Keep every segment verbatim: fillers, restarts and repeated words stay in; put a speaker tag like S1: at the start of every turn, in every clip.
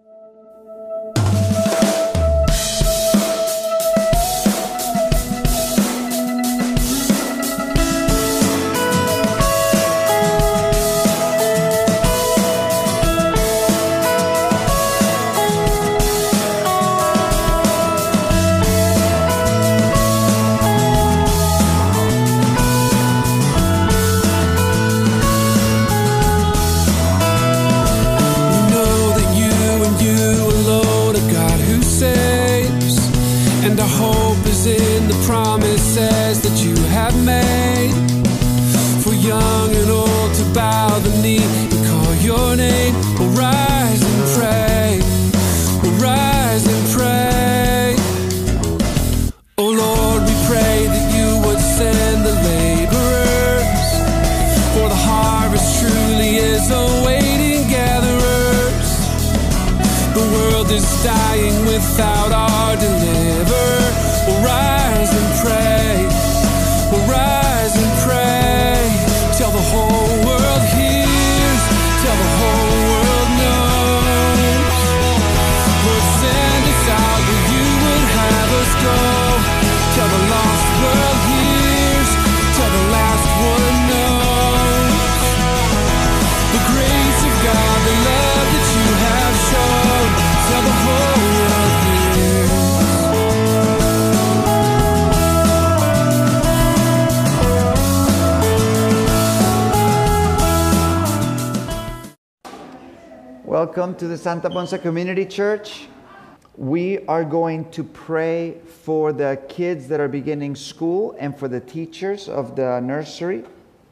S1: Welcome to the Santa Ponsa Community Church. We are going to pray for the kids that are beginning school and for the teachers of the nursery.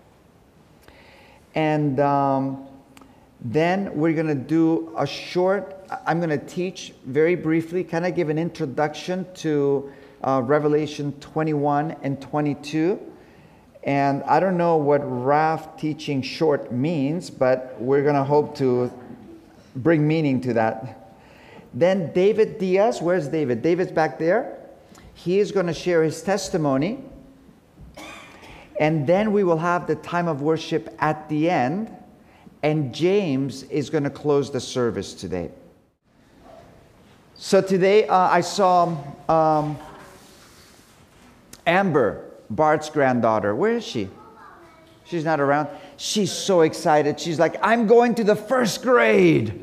S1: And um, then we're going to do a short, I'm going to teach very briefly, kind of give an introduction to uh, Revelation twenty-one and twenty-two. And I don't know what Raf teaching short means, but we're going to hope to bring meaning to that. Then David Diaz, where's David? David's back there. He is going to share his testimony. And then we will have the time of worship at the end. And James is going to close the service today. So today uh, I saw um, Amber, Bart's granddaughter. Where is she? She's not around. She's so excited. She's like, I'm going to the first grade.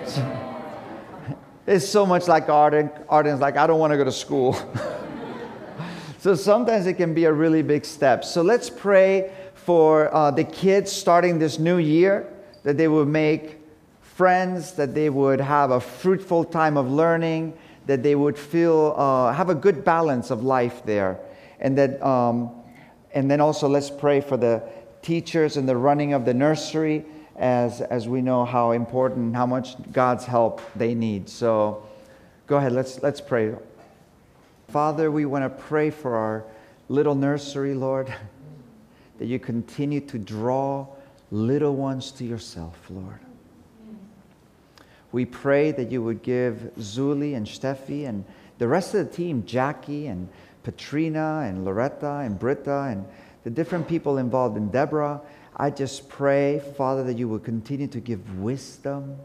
S1: It's so much like Arden. Arden's like, I don't want to go to school. So sometimes it can be a really big step. So let's pray for uh, the kids starting this new year, that they would make friends, that they would have a fruitful time of learning, that they would feel, uh, have a good balance of life there. And that, um, and then also let's pray for the teachers and the running of the nursery, as as we know how important, how much God's help they need. So go ahead, let's let's pray. Father, we want to pray for our little nursery, Lord, that you continue to draw little ones to yourself, Lord. We pray that you would give Zuli and Steffi and the rest of the team, Jackie and Patrina and Loretta and Britta and the different people involved in Deborah. I just pray, Father, that you would continue to give wisdom,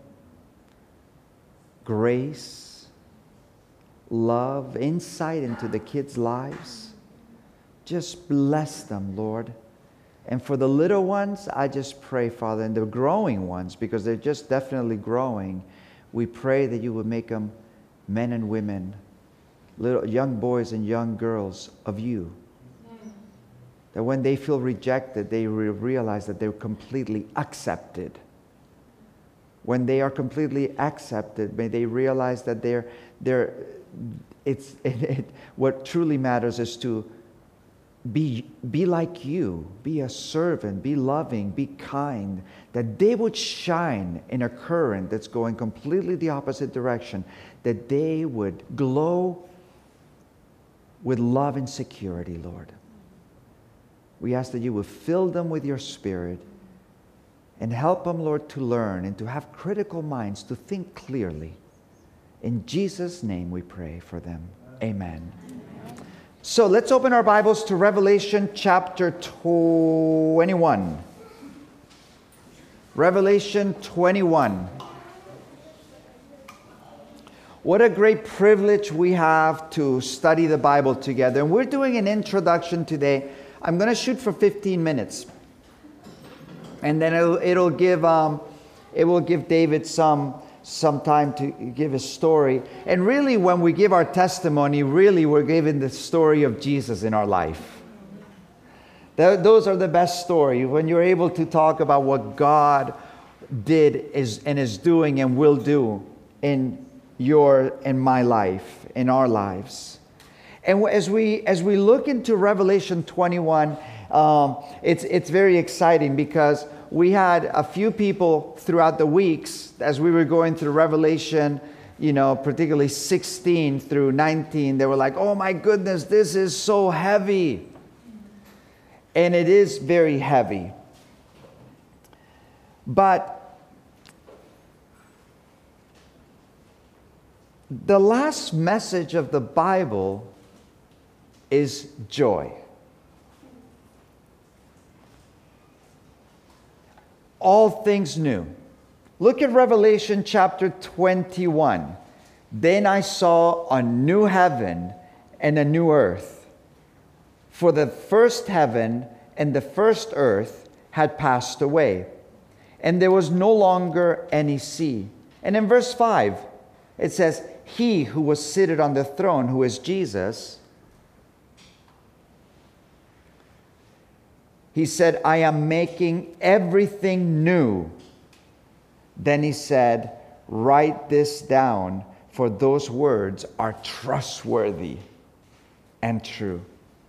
S1: grace, love, insight into the kids' lives. Just bless them, Lord. And for the little ones, I just pray, Father, and the growing ones, because they're just definitely growing, we pray that you would make them men and women, little young boys and young girls of you. That when they feel rejected, they re- realize that they're completely accepted. When they are completely accepted, may they realize that they're, they're, it's, it, it, what truly matters is to be, be like you, be a servant, be loving, be kind, that they would shine in a current that's going completely the opposite direction, that they would glow with love and security, Lord. We ask that you would fill them with your Spirit and help them, Lord, to learn and to have critical minds, to think clearly. In Jesus' name we pray for them. Amen. Amen. So let's open our Bibles to Revelation chapter twenty-one. Revelation twenty-one. What a great privilege we have to study the Bible together. And we're doing an introduction today. I'm going to shoot for fifteen minutes. And then it'll, it'll give um, it will give David some, some time to give his story. And really, when we give our testimony, really we're giving the story of Jesus in our life. That, those are the best stories. When you're able to talk about what God did is, and is doing and will do in your in my life, in our lives. And as we as we look into Revelation twenty-one, um, it's it's very exciting because we had a few people throughout the weeks as we were going through Revelation, you know, particularly sixteen through nineteen. They were like, "Oh my goodness, this is so heavy," and it is very heavy. But the last message of the Bible is joy. All things new. Look at Revelation chapter twenty-one. Then I saw a new heaven and a new earth. For the first heaven and the first earth had passed away, and there was no longer any sea. And in verse five, it says, He who was seated on the throne, who is Jesus, he said, I am making everything new. Then he said, write this down, for those words are trustworthy and true.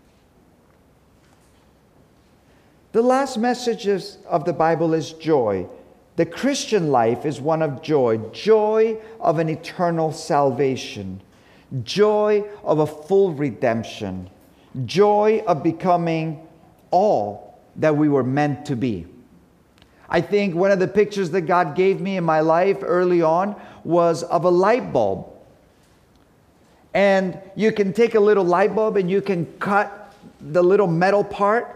S1: The last message of the Bible is joy. The Christian life is one of joy, joy of an eternal salvation, joy of a full redemption, joy of becoming all that we were meant to be. I think one of the pictures that God gave me in my life early on was of a light bulb. And you can take a little light bulb and you can cut the little metal part,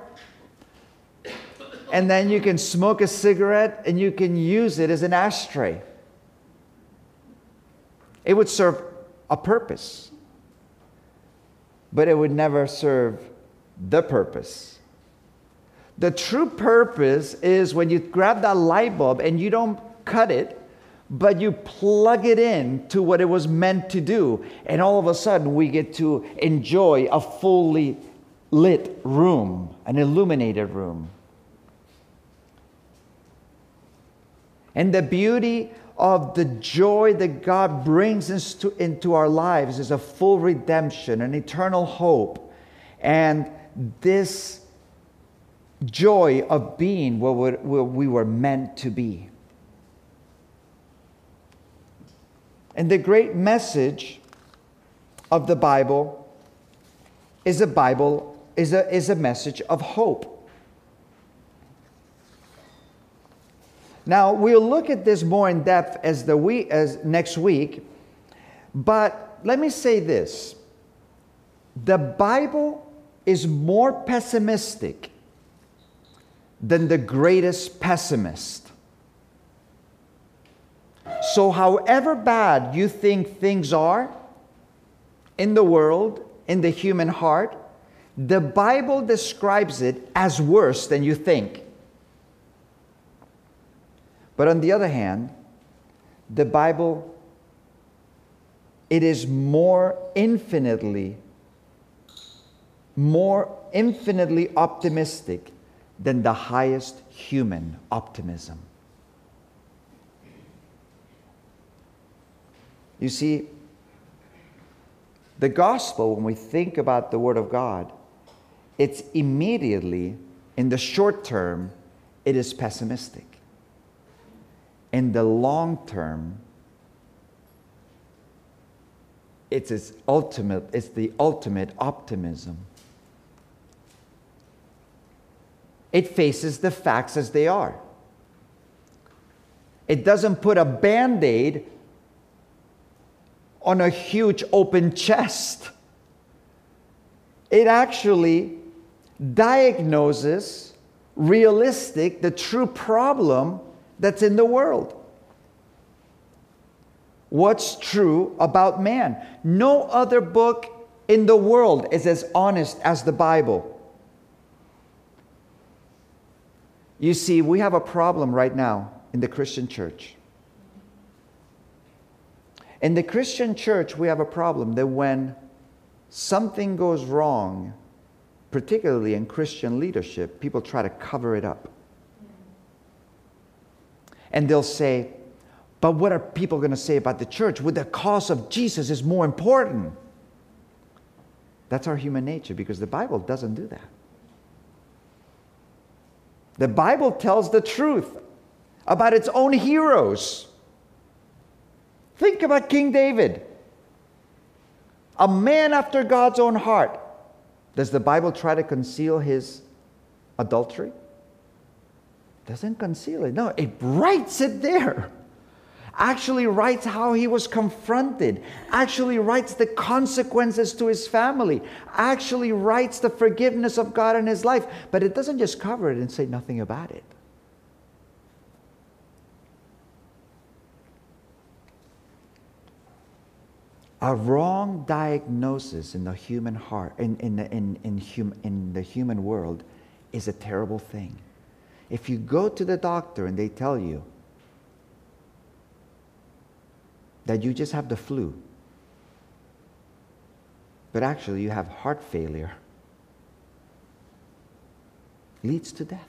S1: and then you can smoke a cigarette and you can use it as an ashtray. It would serve a purpose, but it would never serve the purpose. The true purpose is when you grab that light bulb and you don't cut it, but you plug it in to what it was meant to do. And all of a sudden we get to enjoy a fully lit room, an illuminated room. And the beauty of the joy that God brings into, into our lives is a full redemption, an eternal hope, and this joy of being where we were meant to be. And the great message of the Bible is a Bible is a, is a message of hope. Now, we'll look at this more in depth as the week, as next week, but let me say this. The Bible is more pessimistic than the greatest pessimist. So however bad you think things are in the world, in the human heart, the Bible describes it as worse than you think. But on the other hand, the Bible, it is more infinitely, more infinitely optimistic than the highest human optimism. You see, the gospel, when we think about the Word of God, it's immediately, in the short term, it is pessimistic. In the long term, it's its ultimate, it's the ultimate optimism. It faces the facts as they are. It doesn't put a Band-Aid on a huge open chest. It actually diagnoses realistic, the true problem that's in the world. what's true about man. No other book in the world is as honest as the Bible. You see, we have a problem right now in the Christian church. In the Christian church, we have a problem that when something goes wrong, particularly in Christian leadership, people try to cover it up. And they'll say, but what are people going to say about the church? Well, the cause of Jesus is more important. That's our human nature, because the Bible doesn't do that. The Bible tells the truth about its own heroes. Think about King David, a man after God's own heart. Does the Bible try to conceal his adultery? It doesn't conceal it. No, it writes it there. Actually writes how he was confronted. Actually writes the consequences to his family. Actually writes the forgiveness of God in his life. But it doesn't just cover it and say nothing about it. A wrong diagnosis in the human heart, in, in, the, in, in, hum, in the human world, is a terrible thing. If you go to the doctor and they tell you that you just have the flu, but actually you have heart failure, leads to death.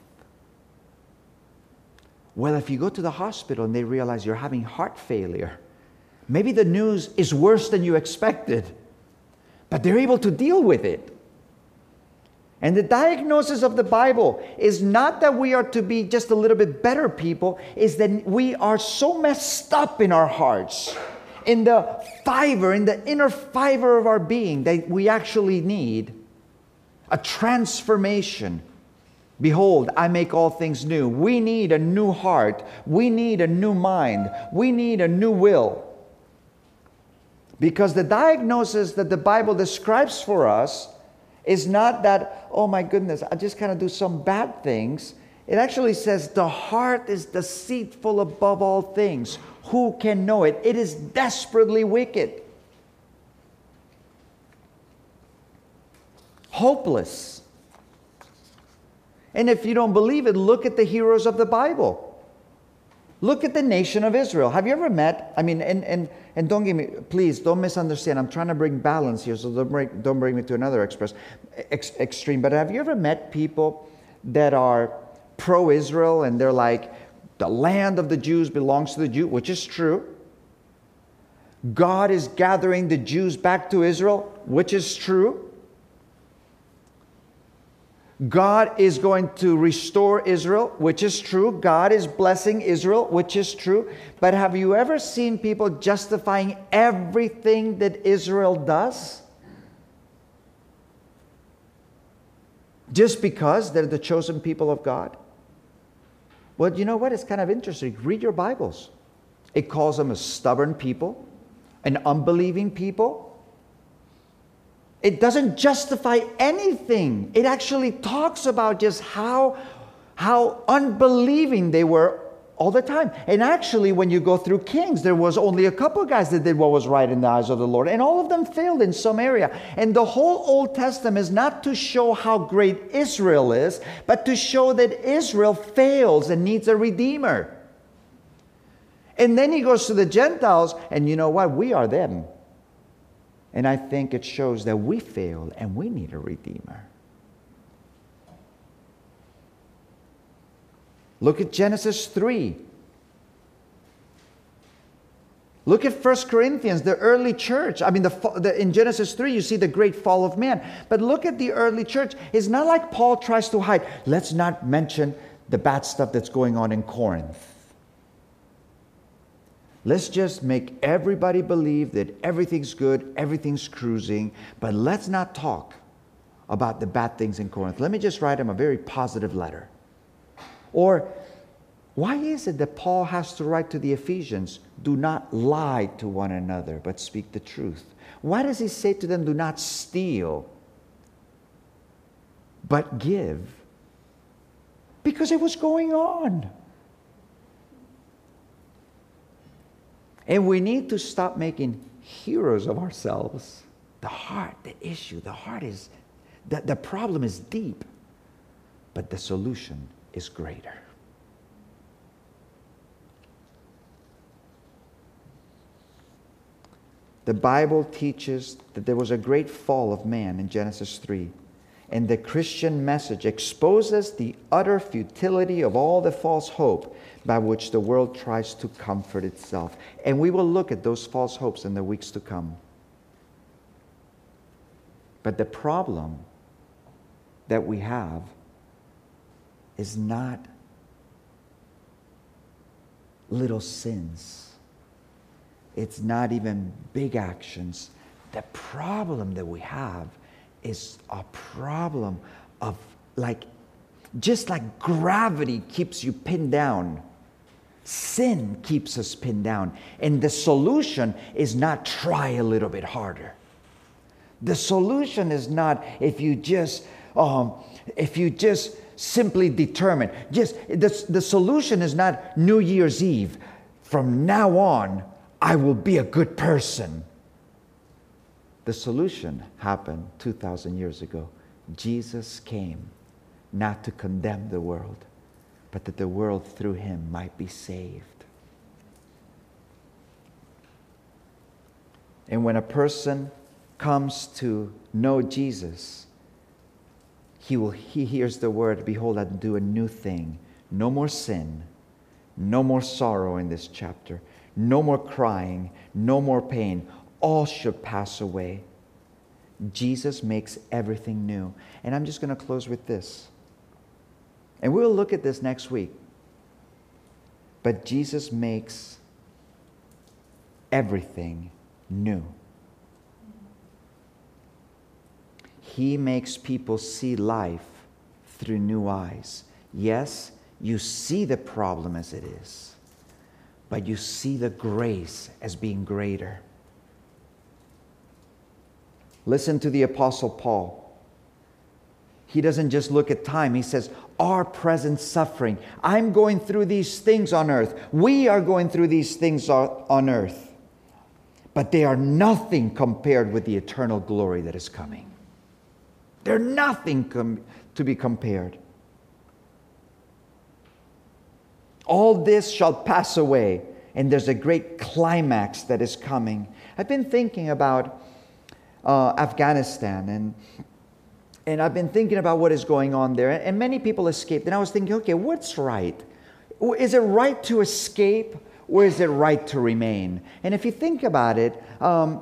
S1: Well, if you go to the hospital and they realize you're having heart failure, maybe the news is worse than you expected, but they're able to deal with it. And the diagnosis of the Bible is not that we are to be just a little bit better people, is that we are so messed up in our hearts, in the fiber, in the inner fiber of our being, that we actually need a transformation. Behold, I make all things new. We need a new heart. We need a new mind. We need a new will. Because the diagnosis that the Bible describes for us is not that, oh my goodness, I just kind of do some bad things. It actually says the heart is deceitful above all things. Who can know it? It is desperately wicked. Hopeless. And if you don't believe it, look at the heroes of the Bible. Look at the nation of Israel. Have you ever met, I mean, and, and, and don't give me, please, don't misunderstand. I'm trying to bring balance here, so don't bring, don't bring me to another express, ex, extreme. But have you ever met people that are pro-Israel and they're like, the land of the Jews belongs to the Jew, which is true. God is gathering the Jews back to Israel, which is true. God is going to restore Israel, which is true. God is blessing Israel, which is true. But have you ever seen people justifying everything that Israel does? Just because they're the chosen people of God? Well, you know what? It's kind of interesting. Read your Bibles. It calls them a stubborn people, an unbelieving people. It doesn't justify anything. It actually talks about just how, how unbelieving they were all the time. And actually, when you go through Kings, there was only a couple of guys that did what was right in the eyes of the Lord. And all of them failed in some area. And the whole Old Testament is not to show how great Israel is, but to show that Israel fails and needs a redeemer. And then he goes to the Gentiles, and you know what? We are them. And I think it shows that we fail and we need a redeemer. Look at Genesis three. Look at First Corinthians, the early church. I mean, the, the, in Genesis three, you see the great fall of man. But look at the early church. It's not like Paul tries to hide. Let's not mention the bad stuff that's going on in Corinth. Let's just make everybody believe that everything's good, everything's cruising, but let's not talk about the bad things in Corinth. Let me just write them a very positive letter. Or, why is it that Paul has to write to the Ephesians, do not lie to one another, but speak the truth? Why does he say to them, do not steal, but give? Because it was going on. And we need to stop making heroes of ourselves. The heart, the issue, the heart is, the, the problem is deep, but the solution is greater. The Bible teaches that there was a great fall of man in Genesis three. And the Christian message exposes the utter futility of all the false hope by which the world tries to comfort itself. And we will look at those false hopes in the weeks to come. But the problem that we have is not little sins. It's not even big actions. The problem that we have is a problem of like, just like gravity keeps you pinned down, sin keeps us pinned down. And the solution is not try a little bit harder. The solution is not if you just, um, if you just simply determine. Just the, the solution is not New Year's Eve. From now on, I will be a good person. The solution happened two thousand years ago. Jesus came not to condemn the world, but that the world through him might be saved. And when a person comes to know Jesus, he will he hears the word, behold, I do a new thing. No more sin, no more sorrow in this chapter, no more crying, no more pain. All should pass away. Jesus makes everything new. And I'm just going to close with this. And we'll look at this next week. But Jesus makes everything new. He makes people see life through new eyes. Yes, you see the problem as it is, but you see the grace as being greater. Listen to the Apostle Paul. He doesn't just look at time. He says, our present suffering. I'm going through these things on earth. We are going through these things on earth. But they are nothing compared with the eternal glory that is coming. They're nothing com- to be compared. All this shall pass away, and there's a great climax that is coming. I've been thinking about Uh, Afghanistan, and and I've been thinking about what is going on there, and many people escaped, and I was thinking, okay, what's right? Is it right to escape, or is it right to remain? And if you think about it, um,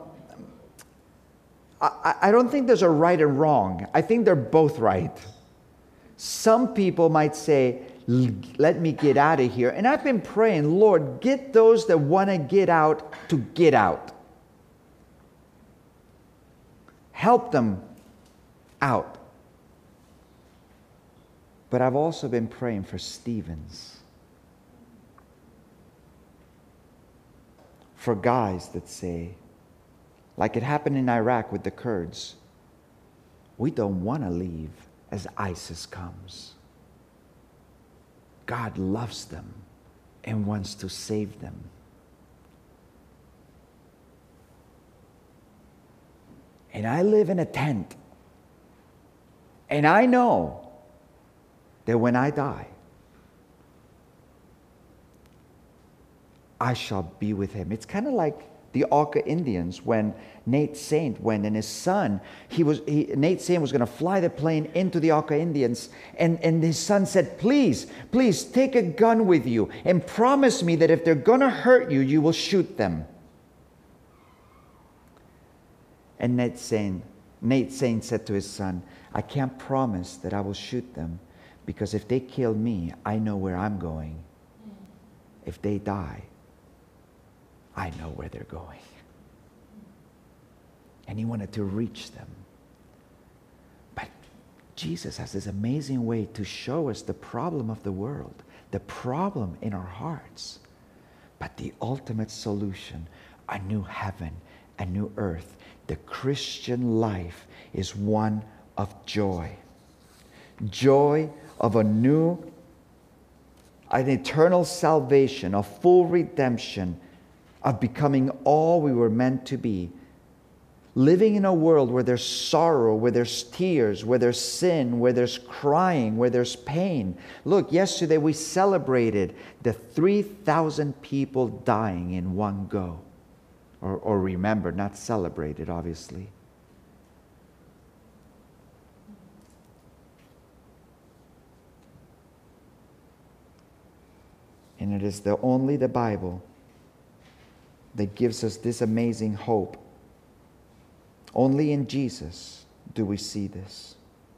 S1: I, I don't think there's a right and wrong. I think they're both right. Some people might say, let me get out of here, and I've been praying, Lord, get those that want to get out to get out. Help them out. But I've also been praying for Stevens. For guys that say, like it happened in Iraq with the Kurds, we don't want to leave as ISIS comes. God loves them and wants to save them. And I live in a tent. And I know that when I die, I shall be with him. It's kind of like the Auca Indians when Nate Saint went and his son, he was he, Nate Saint was going to fly the plane into the Auca Indians. And, and his son said, please, please take a gun with you and promise me that if they're going to hurt you, you will shoot them. And Nate Saint, Nate Saint said to his son, I can't promise that I will shoot them, because if they kill me, I know where I'm going. If they die, I know where they're going. And he wanted to reach them. But Jesus has this amazing way to show us the problem of the world, the problem in our hearts, but the ultimate solution, a new heaven, a new earth. The Christian life is one of joy. Joy of a new, an eternal salvation, a full redemption, of becoming all we were meant to be. Living in a world where there's sorrow, where there's tears, where there's sin, where there's crying, where there's pain. Look, yesterday we celebrated the three thousand people dying in one go. Or, or remembered, not celebrated, obviously. And it is the only the Bible that gives us this amazing hope. Only in Jesus do we see this.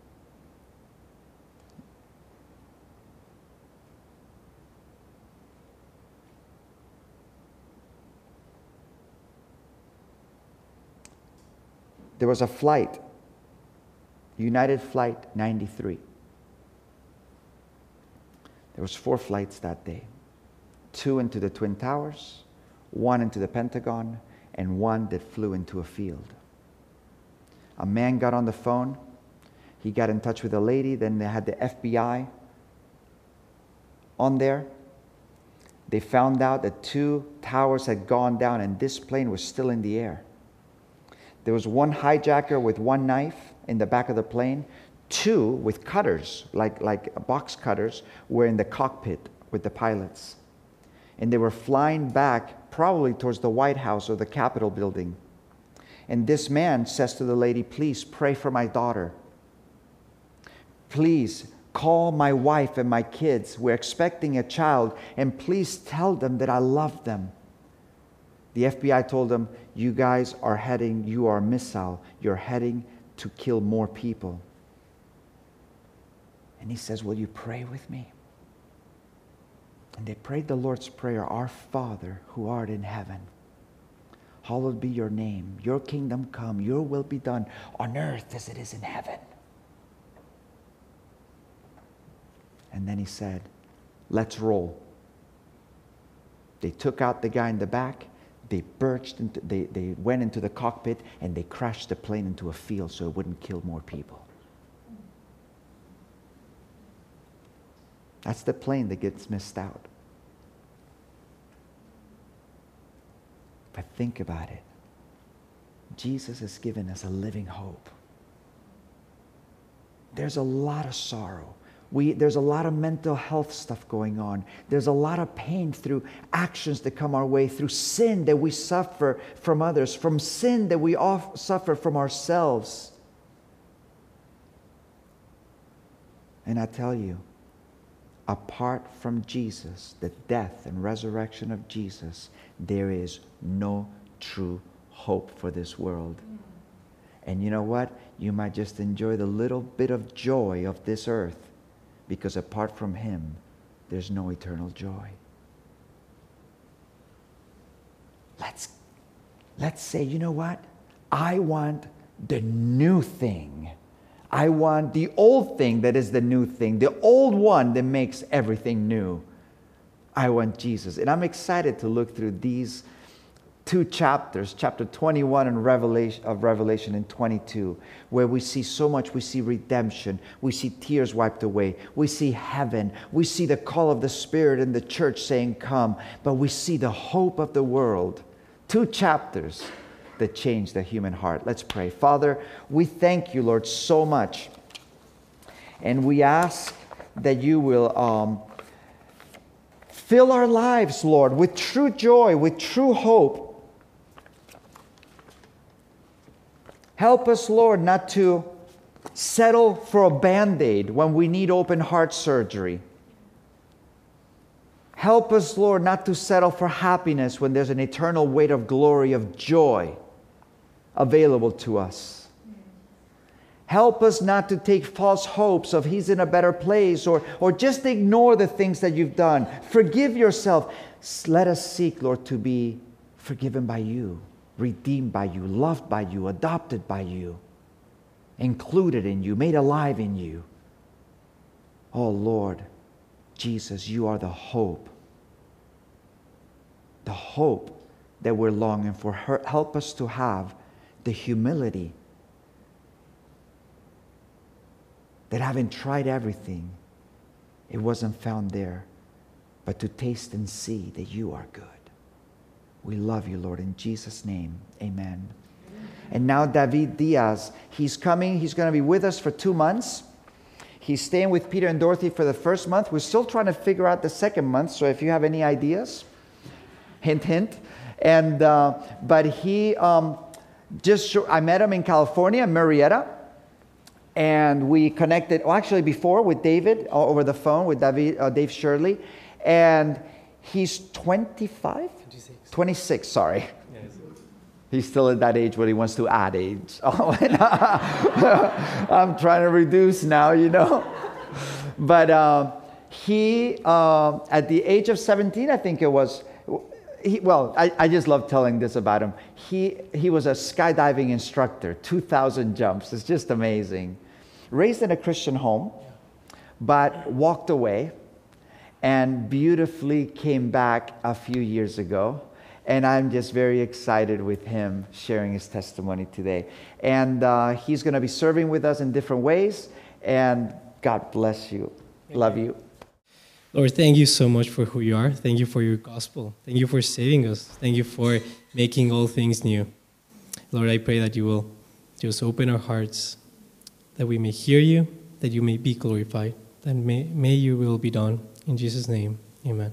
S1: There was a flight, United Flight ninety-three. There was four flights that day. Two into the Twin Towers, one into the Pentagon, and one that flew into a field. A man got on the phone. He got in touch with a lady. Then they had the F B I on there. They found out that two towers had gone down and this plane was still in the air. There was one hijacker with one knife in the back of the plane. Two with cutters, like, like box cutters, were in the cockpit with the pilots. And they were flying back probably towards the White House or the Capitol building. And this man says to the lady, please pray for my daughter. Please call my wife and my kids. We're expecting a child. And please tell them that I love them. The F B I told him, you guys are heading, you are a missile. You're heading to kill more people. And he says, will you pray with me? And they prayed the Lord's Prayer, Our Father who art in heaven, hallowed be your name. Your kingdom come. Your will be done on earth as it is in heaven. And then he said, let's roll. They took out the guy in the back. They burst into, they, they went into the cockpit and they crashed the plane into a field so it wouldn't kill more people. That's the plane that gets missed out. But think about it. Jesus has given us a living hope. There's a lot of sorrow. We, there's a lot of mental health stuff going on. There's a lot of pain through actions that come our way, through sin that we suffer from others, from sin that we all suffer from ourselves. And I tell you, apart from Jesus, the death and resurrection of Jesus, there is no true hope for this world. And you know what? You might just enjoy the little bit of joy of this earth, because apart from Him, there's no eternal joy. Let's, let's say, you know what? I want the new thing. I want the old thing that is the new thing, the old one that makes everything new. I want Jesus. And I'm excited to look through these two chapters, chapter twenty-one and Revelation, of Revelation and twenty-two, where we see so much. We see redemption. We see tears wiped away. We see heaven. We see the call of the Spirit in the church saying, come. But we see the hope of the world. Two chapters that change the human heart. Let's pray. Father, we thank you, Lord, so much. And we ask that you will um, fill our lives, Lord, with true joy, with true hope. Help us, Lord, not to settle for a Band-Aid when we need open heart surgery. Help us, Lord, not to settle for happiness when there's an eternal weight of glory, of joy available to us. Help us not to take false hopes of He's in a better place, or, or just ignore the things that you've done. Forgive yourself. Let us seek, Lord, to be forgiven by you, redeemed by you, loved by you, adopted by you, included in you, made alive in you. Oh Lord Jesus, you are the hope. The hope that we're longing for. Help us to have the humility that having tried everything, it wasn't found there, but to taste and see that you are good. We love you, Lord, in Jesus' name. Amen. And now David Diaz, he's coming. He's going to be with us for two months. He's staying with Peter and Dorothy for the first month. We're still trying to figure out the second month, so if you have any ideas, hint, hint. And uh, but he um, just, I met him in California, Murrieta, and we connected, well, actually before with David, uh, over the phone with David, uh, Dave Shirley, and he's twenty-five? twenty-six. twenty-six, sorry. He's still at that age where he wants to add age. Oh, I'm trying to reduce now, you know. But uh, he, uh, at the age of seventeen, I think it was, he, well, I, I just love telling this about him. He, he was a skydiving instructor, two thousand jumps. It's just amazing. Raised in a Christian home, but walked away and beautifully came back a few years ago. And I'm just very excited with him sharing his testimony today. And uh, he's going to be serving with us in different ways. And God bless you. Amen. Love you.
S2: Lord, thank you so much for who you are. Thank you for your gospel. Thank you for saving us. Thank you for making all things new. Lord, I pray that you will just open our hearts, that we may hear you, that you may be glorified, that may, may your will be done. In Jesus' name, amen.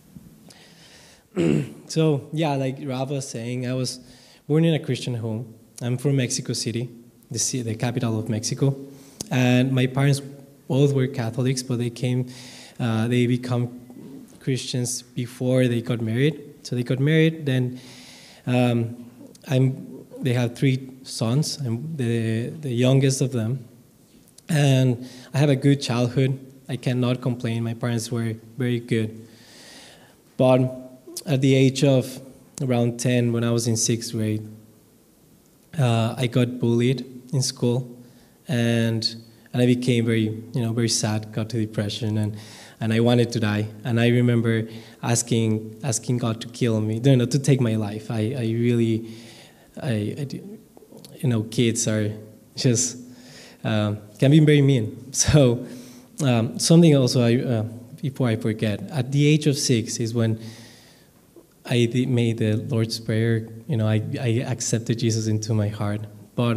S2: So, yeah, like Rafa was saying, I was born in a Christian home. I'm from Mexico City, the, city, the capital of Mexico. And my parents both were Catholics, but they came, uh, they become Christians before they got married. So they got married, then um, I'm, they have three sons. I'm the, the youngest of them. And I have a good childhood. I cannot complain. My parents were very good. But at the age of around ten, when I was in sixth grade, uh, I got bullied in school, and and I became very, you know, very sad, got to depression, and, and I wanted to die. And I remember asking asking God to kill me, no, no, to take my life. I, I really, I, I, you know, kids are just um, can be very mean. So um, something also I uh, before I forget, at the age of six is when I made the Lord's Prayer. You know, I, I accepted Jesus into my heart, but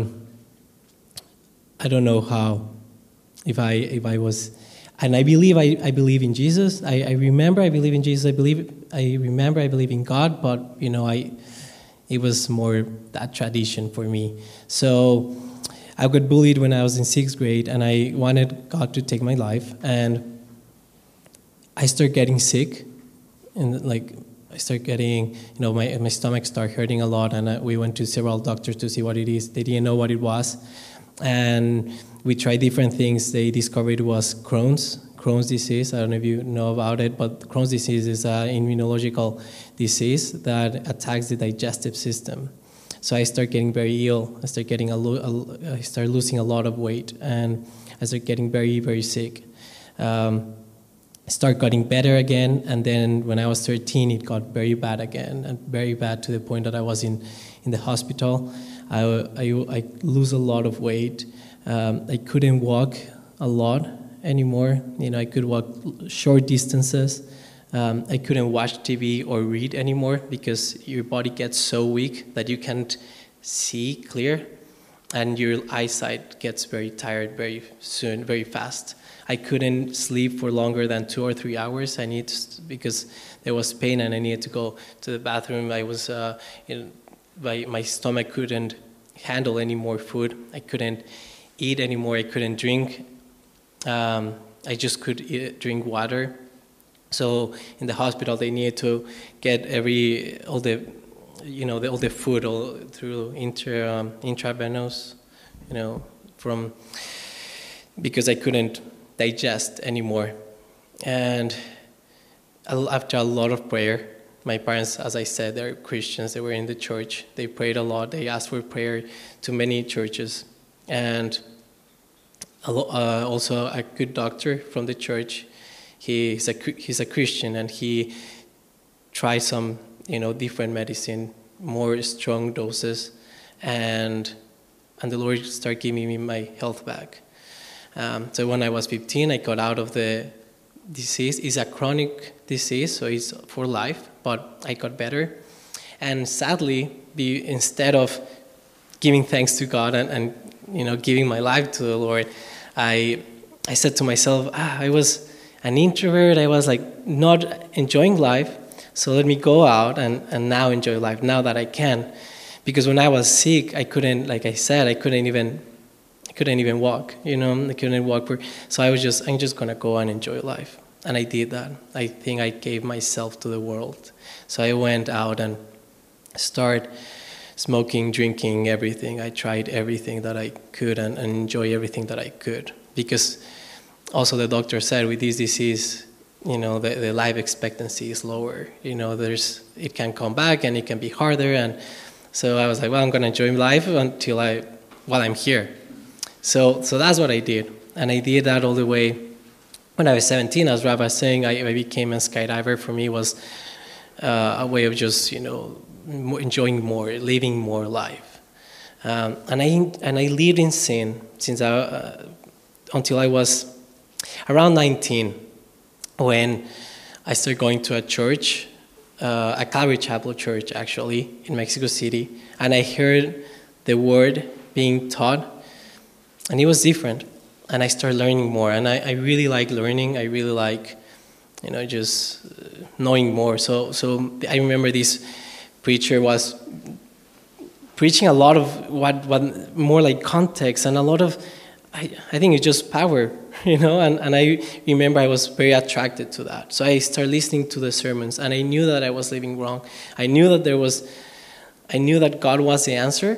S2: I don't know how. If I if I was, and I believe I, I believe in Jesus. I, I remember I believe in Jesus. I believe I remember I believe in God. But you know, I it was more that tradition for me. So I got bullied when I was in sixth grade, and I wanted God to take my life, and I started getting sick, and like. I started getting, you know, my my stomach started hurting a lot, and uh, we went to several doctors to see what it is. They didn't know what it was, and we tried different things. They discovered it was Crohn's, Crohn's disease. I don't know if you know about it, but Crohn's disease is an immunological disease that attacks the digestive system. So I started getting very ill. I started getting a, lo- a I started losing a lot of weight, and I started getting very, very sick. Um, Start getting better again, and then when I was thirteen, it got very bad again, and very bad to the point that I was in, in the hospital. I, I, I lose a lot of weight. Um, I couldn't walk a lot anymore. You know, I could walk short distances. Um, I couldn't watch T V or read anymore because your body gets so weak that you can't see clear, and your eyesight gets very tired very soon, very fast. I couldn't sleep for longer than two or three hours. I needed to, because there was pain and I needed to go to the bathroom. I was, uh, you know, my, my stomach couldn't handle any more food. I couldn't eat anymore. I couldn't drink. Um, I just could eat, drink water. So in the hospital, they needed to get every all the, you know, the, all the food all through intra um, intravenous, you know, from because I couldn't digest anymore. And after a lot of prayer, my parents, as I said, they're Christians. They were in the church. They prayed a lot. They asked for prayer to many churches. And uh, also a good doctor from the church, he's a, he's a Christian, and he tried some, you know, different medicine, more strong doses, and and the Lord started giving me my health back. Um, so when I was fifteen, I got out of the disease. It's a chronic disease, so it's for life, but I got better. And sadly, the, instead of giving thanks to God and, and you know giving my life to the Lord, I I said to myself, ah, I was an introvert. I was like not enjoying life. So let me go out and, and now enjoy life now that I can. Because when I was sick, I couldn't, like I said, I couldn't even, I couldn't even walk, you know, I couldn't walk. So I was just, I'm just going to go and enjoy life. And I did that. I think I gave myself to the world. So I went out and started smoking, drinking, everything. I tried everything that I could and, and enjoy everything that I could. Because also the doctor said with this disease, you know, the, the life expectancy is lower. You know, there's, it can come back and it can be harder. And so I was like, well, I'm going to enjoy life until I, while I'm here. So, so that's what I did. And I did that all the way. When I was seventeen, as Rav was saying, I, I became a skydiver. For me, was uh, a way of just, you know, enjoying more, living more life. Um, and I and I lived in sin since I, uh, until I was around nineteen, when I started going to a church, uh, a Calvary Chapel church, actually, in Mexico City, and I heard the word being taught, and it was different. And I started learning more, and I, I really like learning. I really like, you know, just knowing more. So, so I remember this preacher was preaching a lot of what, what more like context and a lot of, I, I think it's just power, you know. And, and I remember I was very attracted to that. So I started listening to the sermons, and I knew that I was living wrong. I knew that there was, I knew that God was the answer,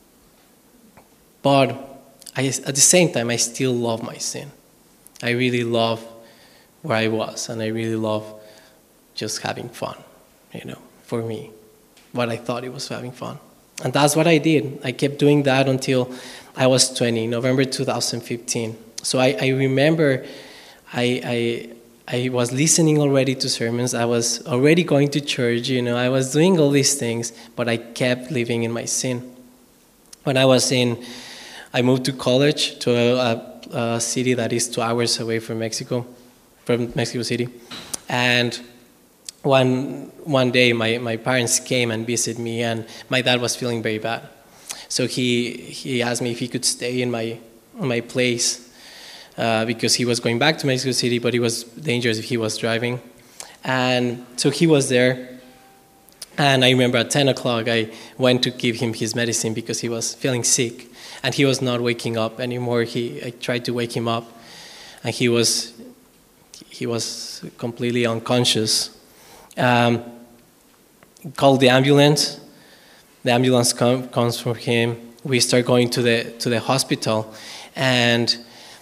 S2: but I, at the same time, I still love my sin. I really love where I was, and I really love just having fun, you know, for me, what I thought it was having fun. And that's what I did. I kept doing that until I was twenty, November two thousand fifteen. So I, I remember I, I, I was listening already to sermons. I was already going to church, you know, I was doing all these things, but I kept living in my sin. When I was in I moved to college to a, a, a city that is two hours away from Mexico, from Mexico City. And one one day, my, my parents came and visited me, and my dad was feeling very bad. So he he asked me if he could stay in my in my place uh, because he was going back to Mexico City, but it was dangerous if he was driving. And so he was there. And I remember at ten o'clock, I went to give him his medicine because he was feeling sick. And he was not waking up anymore. He, I tried to wake him up, and he was, he was completely unconscious. Um, called the ambulance. The ambulance com- comes for him. We start going to the to the hospital, and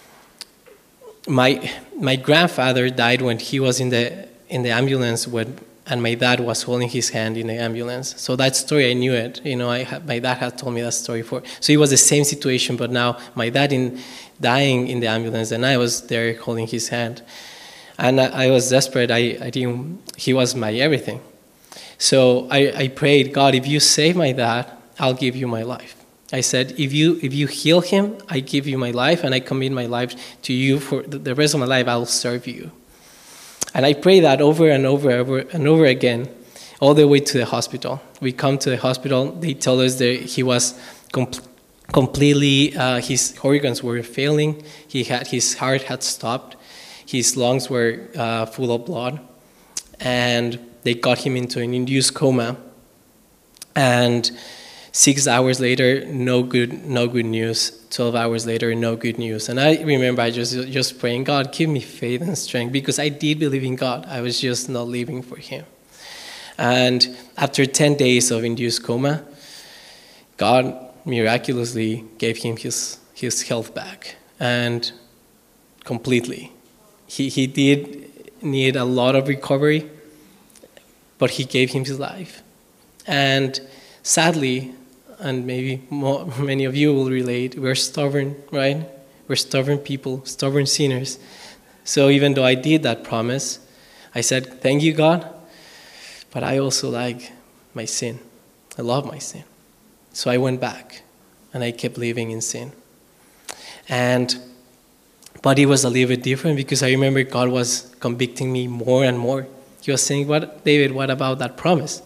S2: my my grandfather died when he was in the in the ambulance when. And my dad was holding his hand in the ambulance. So that story, I knew it. You know, I had, my dad had told me that story for. So it was the same situation, but now my dad in dying in the ambulance, and I was there holding his hand, and I, I was desperate. I, I didn't. He was my everything. So I, I prayed, God, if you save my dad, I'll give you my life. I said, if you if you heal him, I give you my life, and I commit my life to you for the rest of my life. I'll serve you. And I pray that over and over, over and over again, all the way to the hospital. We come to the hospital. They tell us that he was com- completely, uh, his organs were failing. He had his heart had stopped. His lungs were uh, full of blood. And they got him into an induced coma. And six hours later, no good, no good news. Twelve hours later, no good news. And I remember I just just praying, God, give me faith and strength, because I did believe in God. I was just not living for Him. And after ten days of induced coma, God miraculously gave him his his health back, and completely. He he did need a lot of recovery, but He gave him his life. And sadly, and maybe more, many of you will relate, we're stubborn, right? We're stubborn people, stubborn sinners. So even though I did that promise, I said, thank you, God, but I also like my sin. I love my sin. So I went back, and I kept living in sin. And, but it was a little bit different, because I remember God was convicting me more and more. He was saying, "What, David, what about that promise?"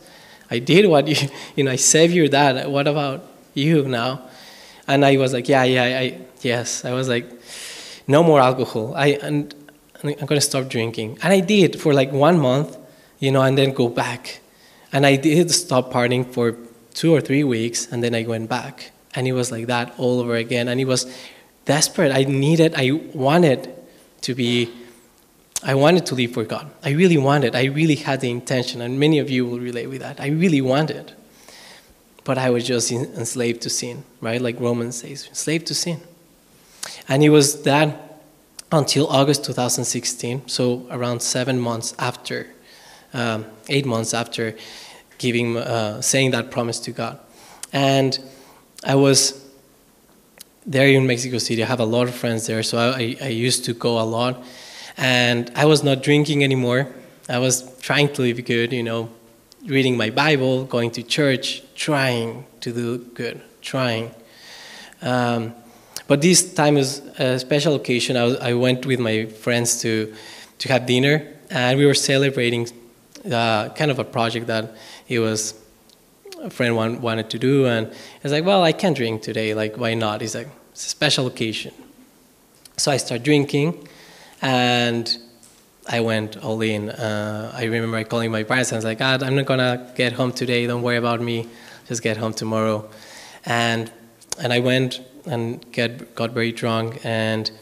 S2: I did what you, you know, I saved your dad. What about you now? And I was like, yeah, yeah, I, yes. I was like, no more alcohol. I, and I'm going to stop drinking. And I did for like one month, you know, and then go back. And I did stop partying for two or three weeks, and then I went back. And it was like that all over again. And it was desperate. I needed, I wanted to be, I wanted to live for God. I really wanted. I really had the intention, and many of you will relate with that. I really wanted. But I was just enslaved to sin, right? Like Romans says, enslaved to sin. And it was that until August two thousand sixteen, so around seven months after, um, eight months after giving, uh, saying that promise to God. And I was there in Mexico City. I have a lot of friends there, so I, I used to go a lot. And I was not drinking anymore. I was trying to live good, you know, reading my Bible, going to church, trying to do good, trying. Um, but this time was a special occasion. I, was, I went with my friends to, to have dinner, and we were celebrating uh, kind of a project that it was a friend want, wanted to do. And I was like, well, I can't drink today. Like, why not? He's like, it's a special occasion. So I started drinking, and I went all in. Uh, I remember calling my parents, and I was like, ah, I'm not going to get home today. Don't worry about me. Just get home tomorrow. And and I went and get, got very drunk. And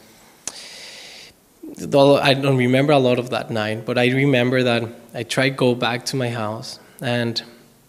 S2: I don't remember a lot of that night, but I remember that I tried to go back to my house. And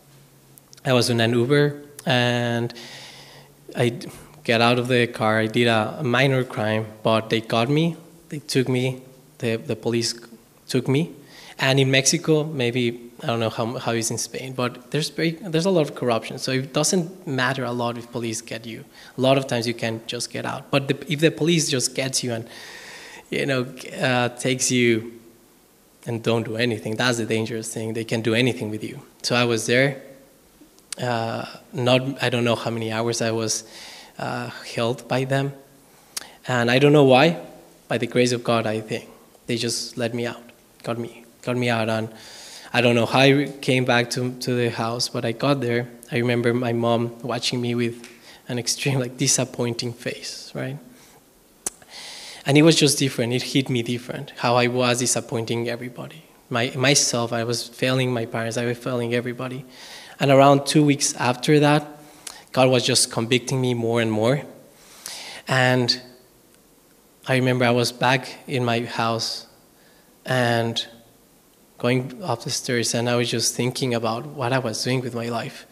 S2: I was in an Uber, and I get out of the car. I did a minor crime, but they got me. They took me. The, the police took me. And in Mexico, maybe, I don't know how, how it's in Spain, but there's very, there's a lot of corruption. So it doesn't matter a lot if police get you. A lot of times you can just get out. But the, if the police just gets you and, you know, uh, takes you and don't do anything, that's the dangerous thing. They can do anything with you. So I was there. Uh, not, I don't know how many hours I was uh, held by them. And I don't know why. By the grace of God, I think. They just let me out, got me, got me out. And I don't know how I came back to, to the house, but I got there. I remember my mom watching me with an extreme, like, disappointing face, right? And it was just different. It hit me different, how I was disappointing everybody. My, myself, I was failing my parents. I was failing everybody. And around two weeks after that, God was just convicting me more and more. And I remember I was back in my house and going up the stairs, and I was just thinking about what I was doing with my life.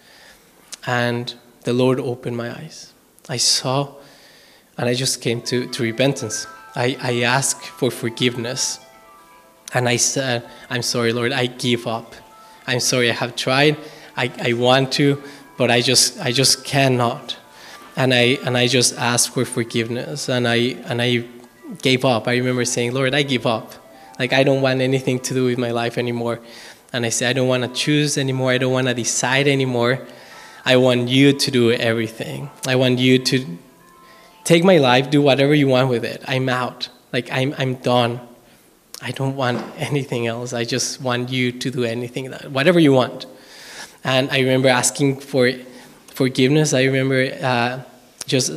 S2: And the Lord opened my eyes. I saw, and I just came to, to repentance. I, I asked for forgiveness. And I said, I'm sorry, Lord, I give up. I'm sorry, I have tried. I, I want to, but I just I just cannot. And I and I just asked for forgiveness, and I and I gave up. I remember saying, Lord, I give up. Like, I don't want anything to do with my life anymore. And I said, I don't want to choose anymore. I don't want to decide anymore. I want you to do everything. I want you to take my life, do whatever you want with it. I'm out. Like, I'm I'm done. I don't want anything else. I just want you to do anything, that, whatever you want. And I remember asking for forgiveness. I remember uh, just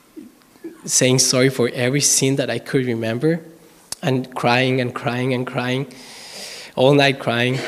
S2: saying sorry for every sin that I could remember, and crying and crying and crying, all night crying.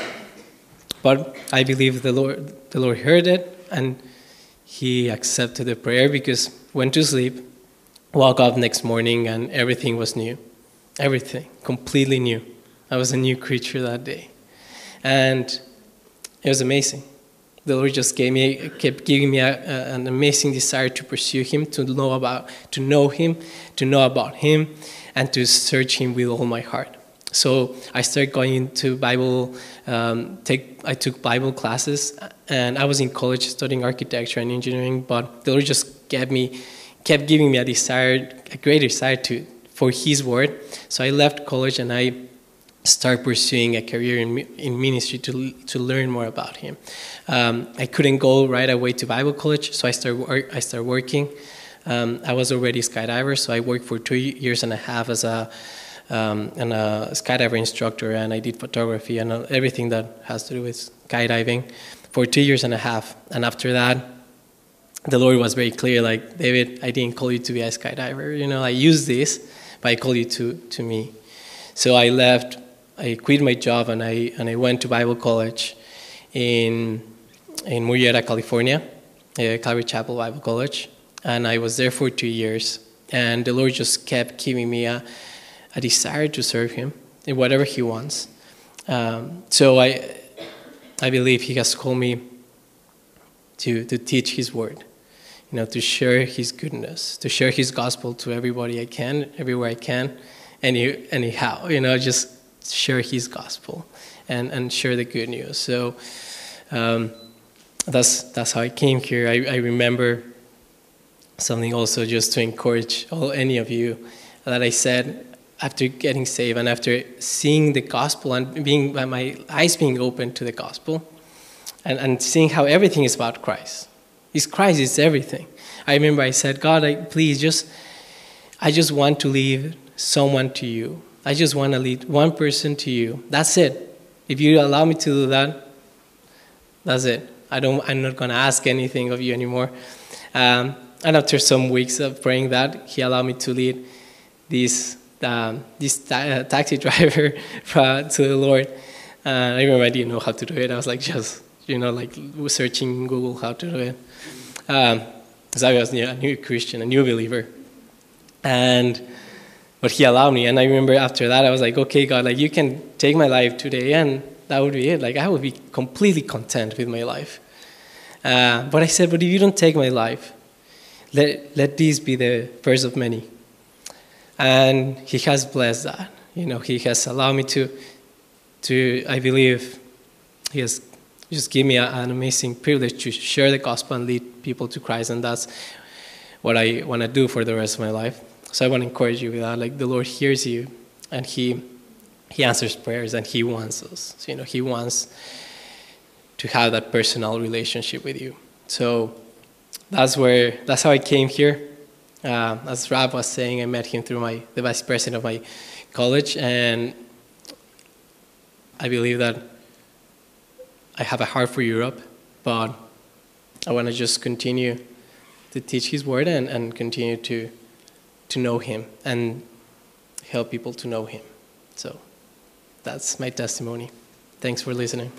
S2: But I believe the Lord, the Lord heard it, and He accepted the prayer, because went to sleep, woke up next morning, and everything was new. Everything, completely new. I was a new creature that day. And it was amazing. The Lord just gave me, kept giving me a, a, an amazing desire to pursue Him, to know about, to know Him, to know about Him, and to search Him with all my heart. So I started going into Bible. Um, take I took Bible classes, and I was in college studying architecture and engineering. But the Lord just gave me, kept giving me a desire, a great desire to for His Word. So I left college and I start pursuing a career in in ministry to to learn more about Him. Um, I couldn't go right away to Bible college, so I started I started working. Um, I was already a skydiver, so I worked for two years and a half as a um, and a skydiver instructor, and I did photography and everything that has to do with skydiving for for two years and a half. And after that, the Lord was very clear, like, David, I didn't call you to be a skydiver. You know, I use this, but I call you to, to me. So I left, I quit my job, and I and I went to Bible college in in Murrieta, California, uh, Calvary Chapel Bible College. And I was there for two years. And the Lord just kept giving me a, a desire to serve him in whatever he wants. Um, so I I believe he has called me to, to teach his word, you know, to share his goodness, to share his gospel to everybody I can, everywhere I can, any anyhow, you know, just share his gospel and, and share the good news. So um, that's that's how I came here. I, I remember something also just to encourage all any of you that I said after getting saved and after seeing the gospel and being my eyes being open to the gospel and, and seeing how everything is about Christ. It's Christ is everything. I remember I said, God, I, please just, I just want to lead someone to you. I just want to lead one person to you. That's it. If you allow me to do that, that's it. I don't, I'm not going to ask anything of you anymore. Um, and after some weeks of praying that, he allowed me to lead this um, this ta- taxi driver to the Lord. Uh, I remember I didn't know how to do it. I was like just, you know, like searching Google how to do it. Um, because I was a new Christian, a new believer. And but he allowed me. And I remember after that, I was like, okay, God, like you can take my life today, and that would be it. Like I would be completely content with my life. Uh, but I said, but if you don't take my life, let let this be the first of many. And he has blessed that. You know, he has allowed me to, to I believe, he has just given me a, an amazing privilege to share the gospel and lead people to Christ. And that's what I want to do for the rest of my life. So I want to encourage you with that. Like the Lord hears you, and he he answers prayers, and he wants us. So, you know, he wants to have that personal relationship with you. So that's where that's how I came here. Uh, as Rab was saying, I met him through my the vice president of my college, and I believe that I have a heart for Europe, but I want to just continue to teach his word and, and continue to to know him and help people to know him. So that's my testimony. Thanks for listening.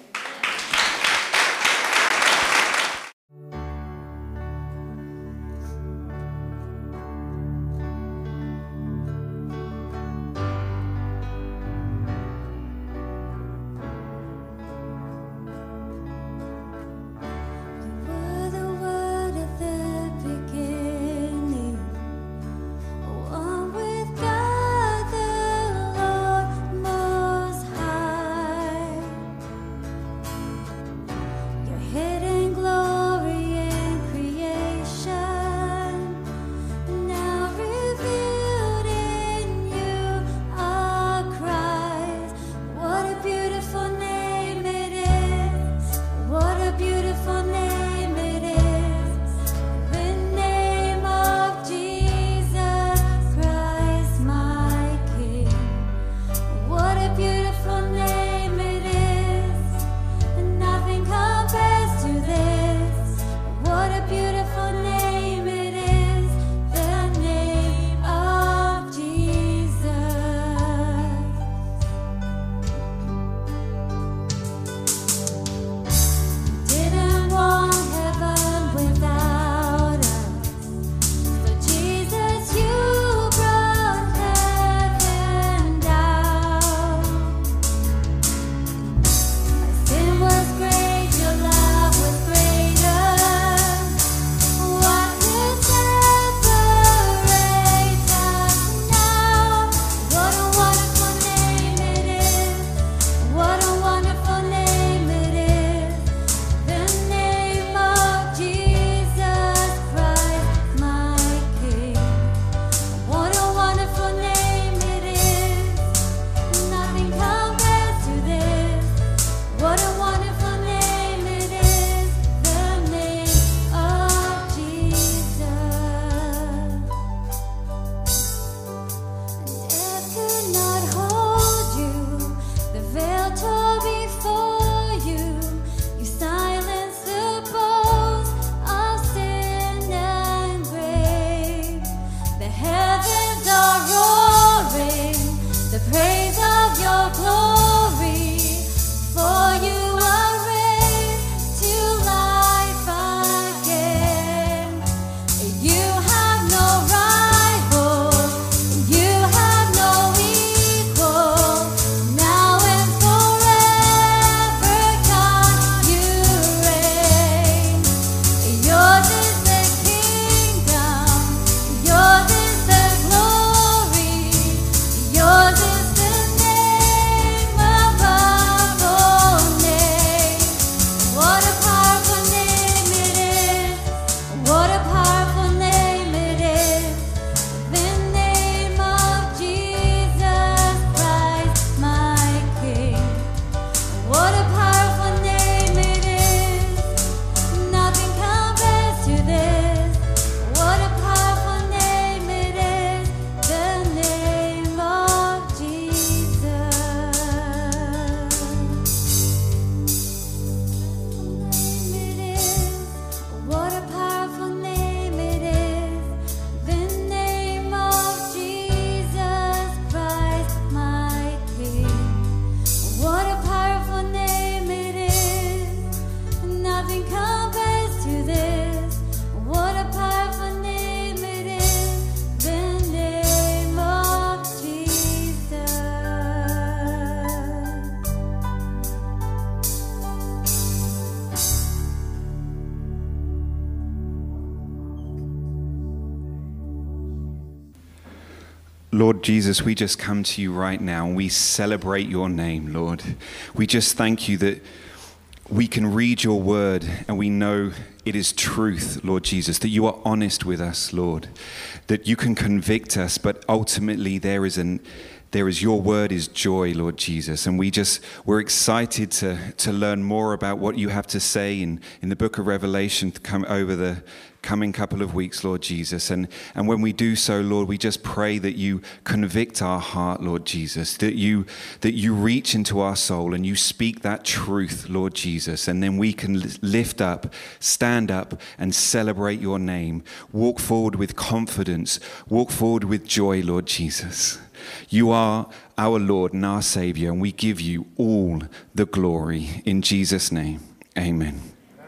S3: Lord Jesus, we just come to you right now and we celebrate your name, Lord. We just thank you that we can read your word and we know it is truth, Lord Jesus, that you are honest with us, Lord, that you can convict us, but ultimately there is an There is your word is joy, Lord Jesus. And we just, we're excited to, to learn more about what you have to say in, in the book of Revelation to come over the coming couple of weeks, Lord Jesus. And, and when we do so, Lord, we just pray that you convict our heart, Lord Jesus, that you, that you reach into our soul and you speak that truth, Lord Jesus. And then we can lift up, stand up and celebrate your name. Walk forward with confidence. Walk forward with joy, Lord Jesus. You are our Lord and our Savior, and we give you all the glory. In Jesus' name, amen.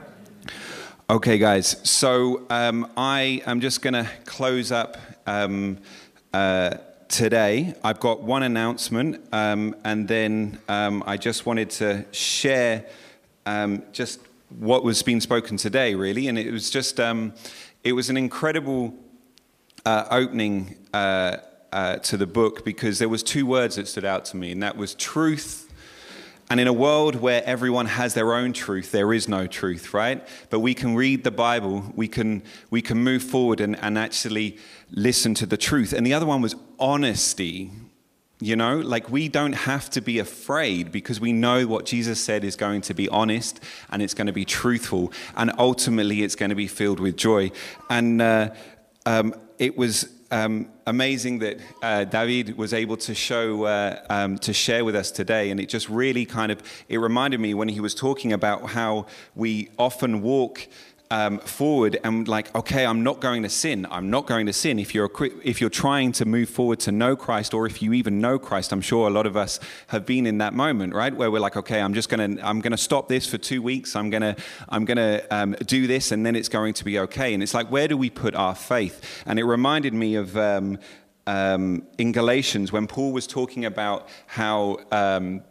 S3: Okay, guys, so um, I am just going to close up um, uh, today. I've got one announcement, um, and then um, I just wanted to share um, just what was being spoken today, really. And it was just, um, it was an incredible uh, opening uh Uh, to the book, because there was two words that stood out to me, and that was truth. And in a world where everyone has their own truth, there is no truth, right? But we can read the Bible, we can we can move forward and, and actually listen to the truth. And the other one was honesty. You know, like we don't have to be afraid because we know what Jesus said is going to be honest and it's going to be truthful, and ultimately it's going to be filled with joy. And uh, um, it was Um, amazing that uh, David was able to show, uh, um, to share with us today. And it just really kind of, it reminded me when he was talking about how we often walk um, forward and like, okay, I'm not going to sin. I'm not going to sin. If you're if you're trying to move forward to know Christ, or if you even know Christ, I'm sure a lot of us have been in that moment, right? Where we're like, okay, I'm just going to, I'm going to stop this for two weeks. I'm going to, I'm going to um, do this, and then it's going to be okay. And it's like, where do we put our faith? And it reminded me of um, um, in Galatians when Paul was talking about how um,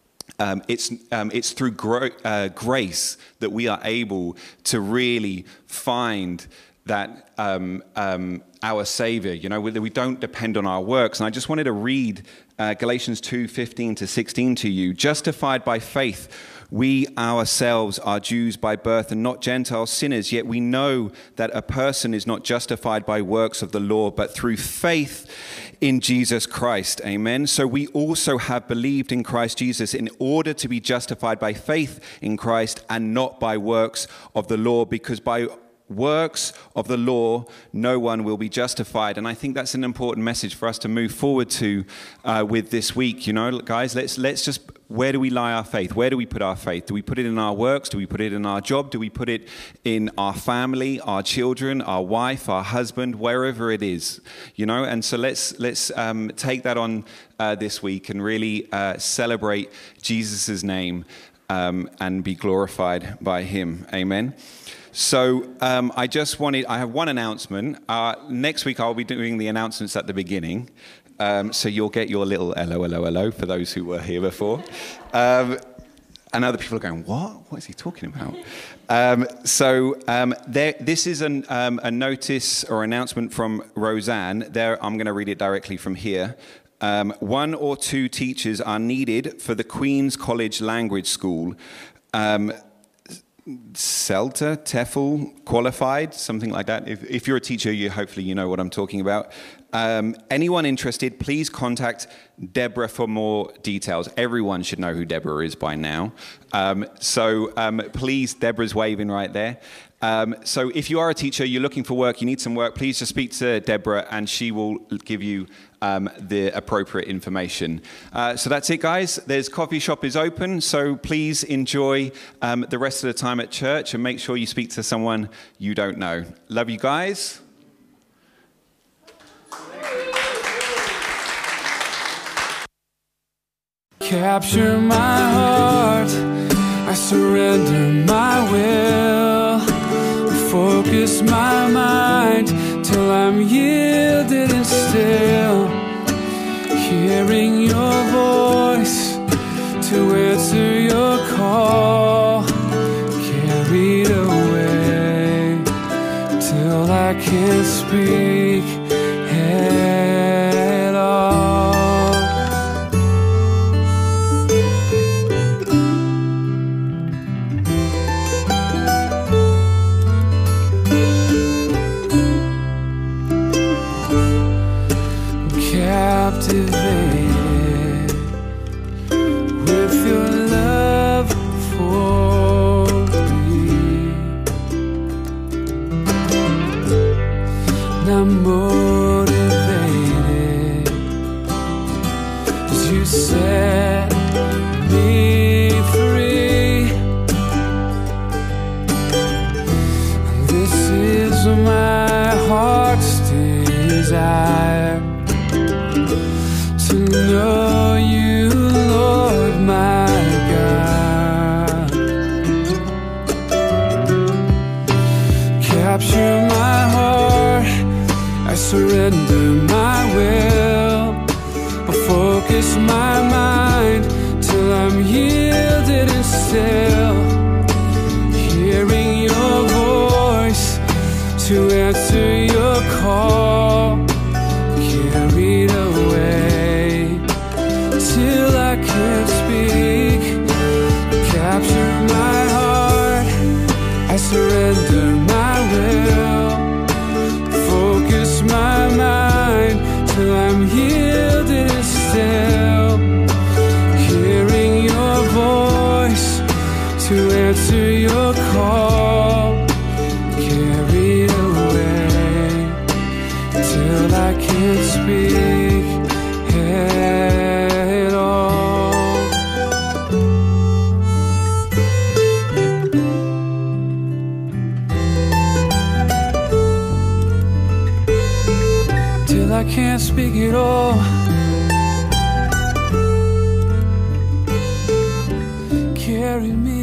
S3: Um, it's um, it's through gro- uh, grace that we are able to really find that um, um, our Savior. You know, we, we don't depend on our works. And I just wanted to read uh, Galatians two fifteen to sixteen to you. Justified by faith, we ourselves are Jews by birth and not Gentile sinners, yet we know that a person is not justified by works of the law, but through faith in Jesus Christ. Amen. So we also have believed in Christ Jesus in order to be justified by faith in Christ and not by works of the law, because by works of the law, no one will be justified. And I think that's an important message for us to move forward to uh, with this week. You know, guys, let's let's just, where do we lie our faith? Where do we put our faith? Do we put it in our works? Do we put it in our job? Do we put it in our family, our children, our wife, our husband, wherever it is? You know, and so let's let's um, take that on uh, this week and really uh, celebrate Jesus' name um, and be glorified by him. Amen. So um, I just wanted, I have one announcement. Uh, next week I'll be doing the announcements at the beginning. Um, so you'll get your little hello, hello, hello for those who were here before. Um, and other people are going, what? What is he talking about? Um, so um, there, this is an, um, a notice or announcement from Roseanne. There, I'm going to read it directly from here. Um, one or two teachers are needed for the Queen's College Language School. Um, CELTA, TEFL, qualified, something like that. If, if you're a teacher, you hopefully you know what I'm talking about. Um, anyone interested, please contact Deborah for more details. Everyone should know who Deborah is by now. Um, so um, please, Deborah's waving right there. Um, so if you are a teacher, you're looking for work, you need some work, please just speak to Deborah and she will give you um, the appropriate information. Uh, so that's it, guys. There's coffee shop is open, so please enjoy um, the rest of the time at church and make sure you speak to someone you don't know. Love you guys.
S4: Capture my heart, I surrender my will. Focus my mind till I'm yielded and still. Hearing your voice to answer your call. Carried away till I can't speak at all. motivated as you set me free. This is my heart's desire, to know you, Lord my God. Capture my heart, I surrender my will. I'll focus my mind till I'm yielded and still, hearing your voice to answer your call, carried away till I can't speak. Capture my heart, I surrender my will. Focus my mind till I'm yielded and still, hearing your voice to answer your call, carried away till I can't speak at all. Till I can't speak at all. Carry me.